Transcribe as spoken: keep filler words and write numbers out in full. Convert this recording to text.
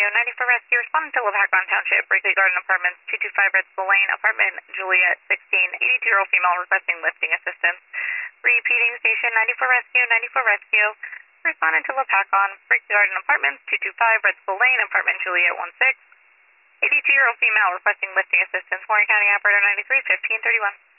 Rescue, ninety-four Rescue, responding to Lopakon Township, Berkeley Garden Apartments, two two five Redstone Lane, apartment Juliet, sixteen, eighty-two-year-old female requesting lifting assistance. Repeating station, ninety-four Rescue, ninety-four Rescue, responding to Lopakon, Berkeley Garden Apartments, two two five Redstone Lane, apartment Juliet, sixteen, eighty-two-year-old female requesting lifting assistance. Warren County Operator ninety-three, fifteen thirty-one.